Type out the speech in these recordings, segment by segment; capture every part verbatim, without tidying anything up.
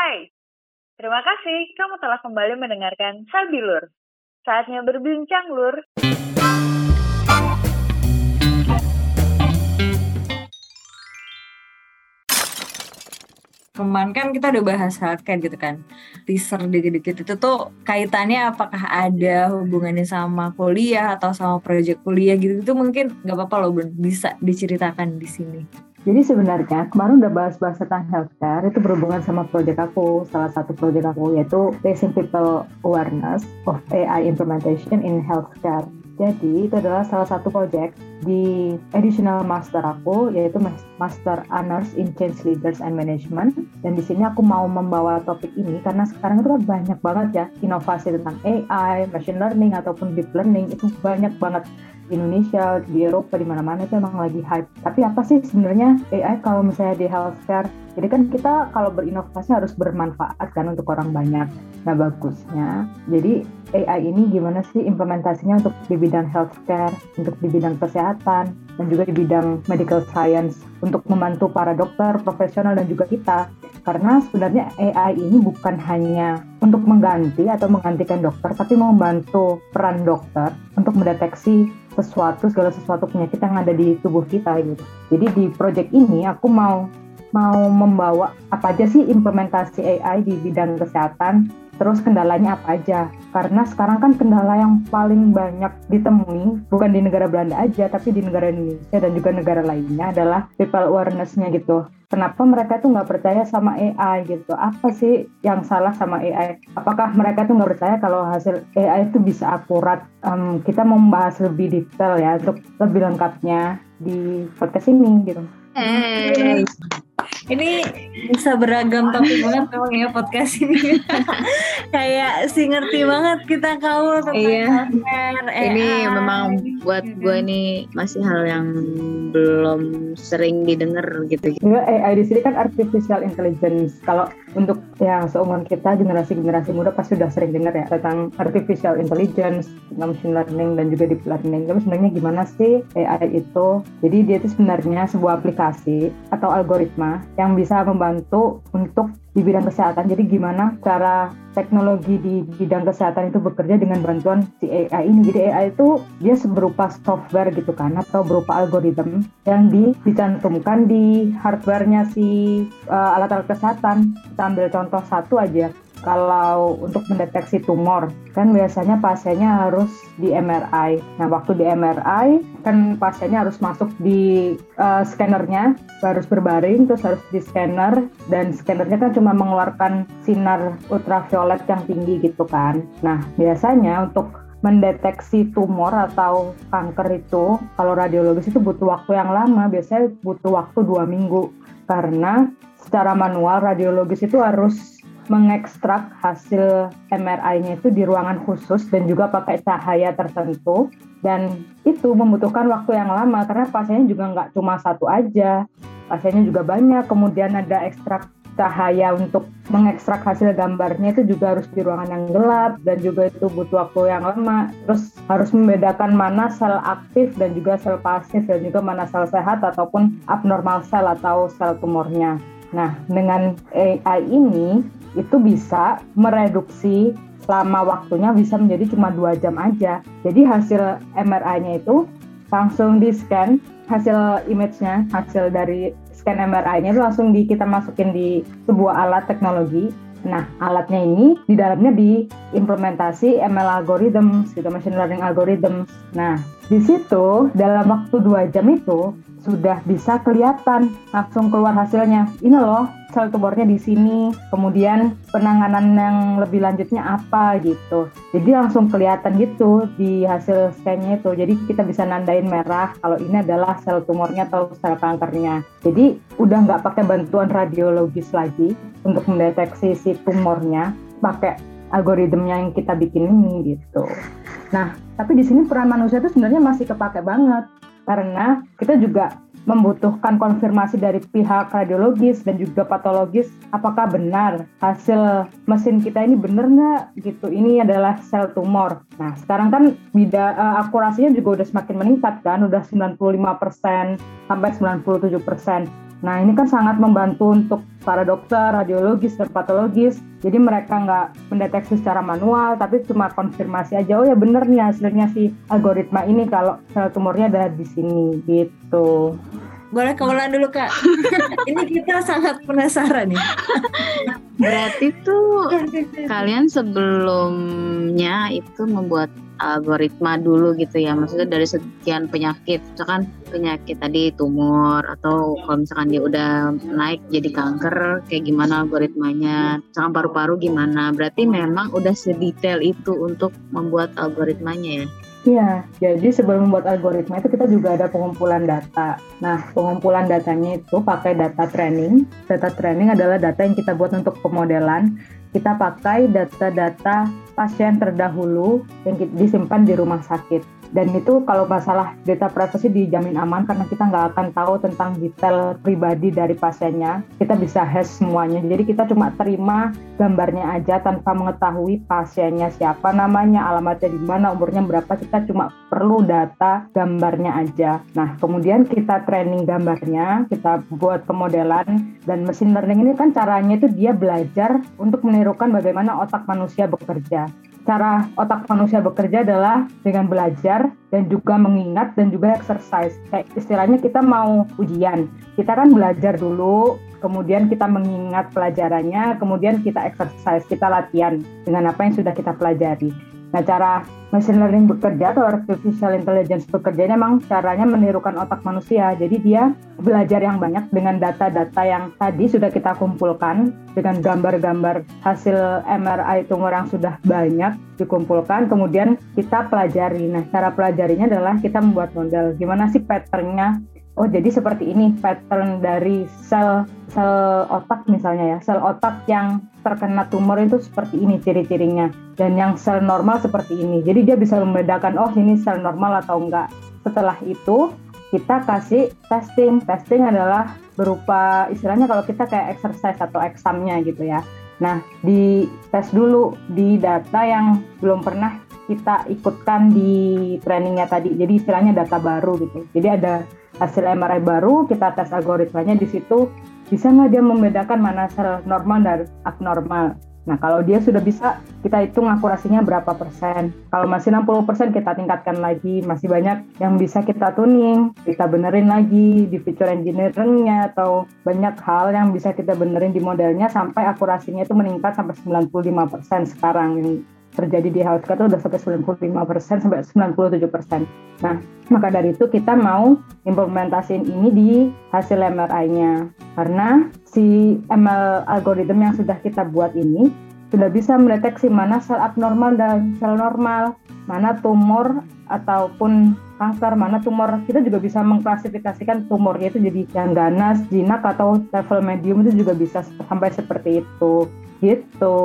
Hai, terima kasih kamu telah kembali mendengarkan Sabi Lur. Saatnya berbincang, Lur. Kemarin kan kita udah bahas healthcare gitu kan. Teaser dikit-dikit itu tuh kaitannya apakah ada hubungannya sama kuliah atau sama proyek kuliah gitu. Itu mungkin gak apa-apa loh Bun, bisa diceritakan di sini. Jadi sebenarnya kemarin udah bahas-bahas tentang healthcare, itu berhubungan sama proyek aku. Salah satu proyek aku yaitu Raising People Awareness of A I Implementation in Healthcare. Jadi itu adalah salah satu proyek di additional master aku, yaitu Master Honors in Change Leaders and Management. Dan di sini aku mau membawa topik ini karena sekarang itu kan banyak banget ya inovasi tentang A I, machine learning ataupun deep learning, itu banyak banget. Di Indonesia, di Eropa, di mana-mana itu emang lagi hype. Tapi apa sih sebenarnya A I kalau misalnya di healthcare? Jadi kan kita kalau berinovasi harus bermanfaat kan untuk orang banyak. Nah bagusnya, jadi A I ini gimana sih implementasinya untuk di bidang healthcare, untuk di bidang kesehatan, dan juga di bidang medical science, untuk membantu para dokter, profesional, dan juga kita. Karena sebenarnya A I ini bukan hanya untuk mengganti atau menggantikan dokter, tapi membantu peran dokter untuk mendeteksi sesuatu, segala sesuatu penyakit yang ada di tubuh kita gitu. Jadi di project ini aku mau mau membawa apa aja sih implementasi A I di bidang kesehatan, terus kendalanya apa aja. Karena sekarang kan kendala yang paling banyak ditemui bukan di negara Belanda aja, tapi di negara Indonesia dan juga negara lainnya adalah people awareness-nya gitu. Kenapa mereka tuh nggak percaya sama A I gitu? Apa sih yang salah sama A I? Apakah mereka tuh nggak percaya kalau hasil A I itu bisa akurat? Um, kita mau membahas lebih detail ya untuk lebih lengkapnya di podcast ini gitu. Hey. Ini bisa beragam topik banget memang ya podcast ini. Kayak si ngerti banget kita kaul tentang iya. healthcare. Ini memang buat gue nih masih hal yang belum sering didengar gitu. Juga A I di sini kan artificial intelligence. Kalau untuk yang seumuran kita, generasi-generasi muda pasti udah sering dengar ya tentang artificial intelligence, tentang machine learning dan juga deep learning. Tapi sebenarnya gimana sih A I itu? Jadi dia itu sebenarnya sebuah aplikasi atau algoritma yang bisa membantu untuk di bidang kesehatan. Jadi gimana cara teknologi di bidang kesehatan itu bekerja dengan bantuan si A I ini. Jadi A I itu dia berupa software gitu kan, atau berupa algoritma yang di, dicantumkan di hardware-nya si uh, alat-alat kesehatan. Kita ambil contoh satu aja. Kalau untuk mendeteksi tumor, kan biasanya pasiennya harus di M R I. Nah, waktu di M R I, kan pasiennya harus masuk di uh, scannernya, harus berbaring, terus harus di scanner, dan scannernya kan cuma mengeluarkan sinar ultraviolet yang tinggi gitu kan. Nah, biasanya untuk mendeteksi tumor atau kanker itu, kalau radiologis itu butuh waktu yang lama, biasanya butuh waktu dua minggu. Karena secara manual radiologis itu harus mengekstrak hasil M R I-nya itu di ruangan khusus dan juga pakai cahaya tertentu, dan itu membutuhkan waktu yang lama karena pasiennya juga nggak cuma satu aja, pasiennya juga banyak. Kemudian ada ekstrak cahaya untuk mengekstrak hasil gambarnya itu juga harus di ruangan yang gelap dan juga itu butuh waktu yang lama. Terus harus membedakan mana sel aktif dan juga sel pasif dan juga mana sel sehat ataupun abnormal sel atau sel tumornya. Nah, dengan A I ini itu bisa mereduksi lama waktunya, bisa menjadi cuma dua jam aja. Jadi hasil M R I-nya itu langsung di-scan, hasil image-nya, hasil dari scan M R I-nya itu langsung di, kita masukin di sebuah alat teknologi. Nah, alatnya ini di dalamnya diimplementasi M L algorithms, gitu, machine learning algorithms. Nah, di situ dalam waktu dua jam itu sudah bisa kelihatan langsung keluar hasilnya. Ini loh sel tumornya di sini, kemudian penanganan yang lebih lanjutnya apa gitu. Jadi langsung kelihatan gitu di hasil scan-nya itu. Jadi kita bisa nandain merah kalau ini adalah sel tumornya atau sel kankernya. Jadi udah nggak pakai bantuan radiologis lagi untuk mendeteksi si tumornya, pakai algoritmnya yang kita bikin ini gitu. Nah, tapi di sini peran manusia itu sebenarnya masih kepake banget. Karena kita juga membutuhkan konfirmasi dari pihak radiologis dan juga patologis, apakah benar hasil mesin kita ini benar nggak gitu, ini adalah sel tumor. Nah, sekarang kan bida, uh, akurasinya juga udah semakin meningkat kan, udah sembilan puluh lima persen sampai sembilan puluh tujuh persen. Nah ini kan sangat membantu untuk para dokter, radiologis, dan patologis. Jadi mereka nggak mendeteksi secara manual, tapi cuma konfirmasi aja, oh ya bener nih hasilnya si algoritma ini kalau sel tumornya ada di sini gitu. Boleh kemulan dulu Kak. Ini kita sangat penasaran nih. Berarti tuh kalian sebelumnya itu membuat algoritma dulu gitu ya, maksudnya dari sekian penyakit, misalkan penyakit tadi tumor atau kalau misalkan dia udah naik jadi kanker kayak gimana algoritmanya, misalkan paru-paru gimana, berarti memang udah sedetail itu untuk membuat algoritmanya ya? Iya, jadi sebelum membuat algoritma itu kita juga ada pengumpulan data. Nah, pengumpulan datanya itu pakai data training. Data training adalah data yang kita buat untuk pemodelan. Kita pakai data-data pasien terdahulu yang disimpan di rumah sakit. Dan itu kalau masalah data privacy dijamin aman karena kita nggak akan tahu tentang detail pribadi dari pasiennya. Kita bisa hash semuanya. Jadi kita cuma terima gambarnya aja tanpa mengetahui pasiennya siapa, namanya, alamatnya di mana, umurnya berapa. Kita cuma perlu data gambarnya aja. Nah, kemudian kita training gambarnya, kita buat pemodelan. Dan machine learning ini kan caranya itu dia belajar untuk menirukan bagaimana otak manusia bekerja. Cara otak manusia bekerja adalah dengan belajar dan juga mengingat dan juga exercise. Kayak istilahnya kita mau ujian, kita kan belajar dulu, kemudian kita mengingat pelajarannya, kemudian kita exercise, kita latihan dengan apa yang sudah kita pelajari. Nah, cara machine learning bekerja atau artificial intelligence bekerja memang caranya menirukan otak manusia. Jadi dia belajar yang banyak dengan data-data yang tadi sudah kita kumpulkan, dengan gambar-gambar hasil M R I tumor yang sudah banyak dikumpulkan, kemudian kita pelajari. Nah, cara pelajarinya adalah kita membuat model. Gimana sih pattern-nya? Oh, jadi seperti ini pattern dari sel sel otak misalnya ya. Sel otak yang terkena tumor itu seperti ini ciri-cirinya. Dan yang sel normal seperti ini. Jadi dia bisa membedakan, oh ini sel normal atau enggak. Setelah itu kita kasih testing. Testing adalah berupa istilahnya kalau kita kayak exercise atau examnya gitu ya. Nah, di tes dulu di data yang belum pernah kita ikutkan di trainingnya tadi. Jadi istilahnya data baru gitu. Jadi ada hasil M R I baru, kita tes algoritmanya di situ, bisa nggak dia membedakan mana sel normal dan abnormal. Nah, kalau dia sudah bisa, kita hitung akurasinya berapa persen. Kalau masih enam puluh persen, kita tingkatkan lagi. Masih banyak yang bisa kita tuning, kita benerin lagi di feature engineering-nya, atau banyak hal yang bisa kita benerin di modelnya sampai akurasinya itu meningkat sampai sembilan puluh lima persen sekarang. Yang terjadi di healthcare itu udah sampai sembilan puluh lima persen sampai sembilan puluh tujuh persen. Nah, maka dari itu kita mau implementasiin ini di hasil M R I-nya. Karena si M L algorithm yang sudah kita buat ini sudah bisa mendeteksi mana sel abnormal dan sel normal, mana tumor ataupun kanker, mana tumor. Kita juga bisa mengklasifikasikan tumornya itu jadi yang ganas, jinak, atau level medium, itu juga bisa sampai seperti itu. Gitu.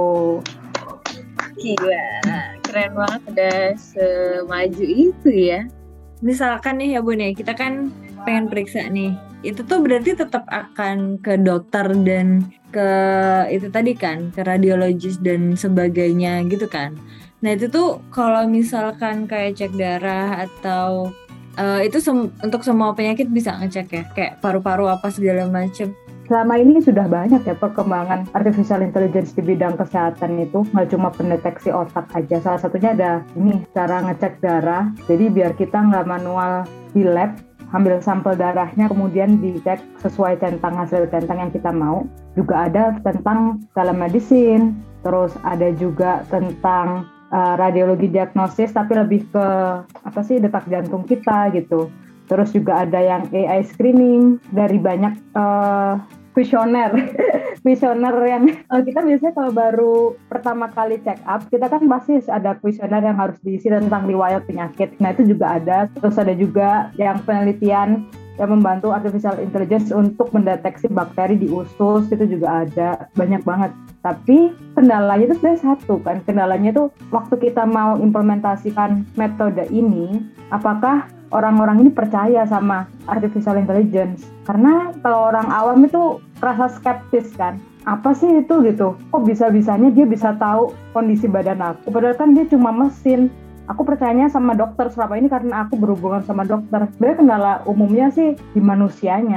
Gila, keren banget udah semaju itu ya. Misalkan nih ya Bun ya, kita kan pengen periksa nih, itu tuh berarti tetap akan ke dokter dan ke itu tadi kan, ke radiologis dan sebagainya gitu kan. Nah itu tuh kalau misalkan kayak cek darah atau uh, itu sem- untuk semua penyakit bisa ngecek ya, kayak paru-paru apa segala macam. Selama ini sudah banyak ya perkembangan artificial intelligence di bidang kesehatan itu, nggak cuma pendeteksi otak aja. Salah satunya ada ini, cara ngecek darah. Jadi biar kita nggak manual di lab, ambil sampel darahnya kemudian dicek sesuai centang, hasil centang yang kita mau. Juga ada tentang telemedicine, terus ada juga tentang uh, radiologi diagnosis, tapi lebih ke apa sih, detak jantung kita gitu. Terus juga ada yang A I screening dari banyak uh, kuesioner, kuesioner yang uh, kita biasanya kalau baru pertama kali check up, kita kan pasti ada kuesioner yang harus diisi tentang riwayat penyakit. Nah itu juga ada. Terus ada juga yang penelitian yang membantu artificial intelligence untuk mendeteksi bakteri di usus, itu juga ada, banyak banget. Tapi kendalanya itu sebenarnya satu kan, kendalanya itu waktu kita mau implementasikan metode ini, apakah orang-orang ini percaya sama artificial intelligence? Karena kalau orang awam itu rasa skeptis kan, apa sih itu gitu, kok bisa-bisanya dia bisa tahu kondisi badan aku, padahal kan dia cuma mesin. Aku percayanya sama dokter selama ini karena aku berhubungan sama dokter. Sebenarnya kendala umumnya sih di manusianya.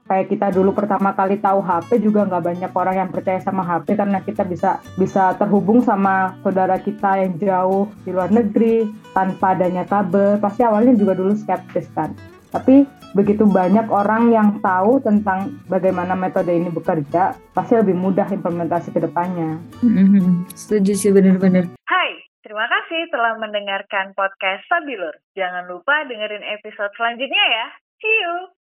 kayak kita dulu pertama kali tahu H P juga nggak banyak orang yang percaya sama H P karena kita bisa bisa terhubung sama saudara kita yang jauh di luar negeri tanpa adanya kabel. Pasti awalnya juga dulu skeptis kan. Tapi begitu banyak orang yang tahu tentang bagaimana metode ini bekerja, pasti lebih mudah implementasi ke depannya. Mm-hmm. Setuju sih, benar-benar. Hai, terima kasih telah mendengarkan podcast Stabilur. Jangan lupa dengerin episode selanjutnya ya. See you!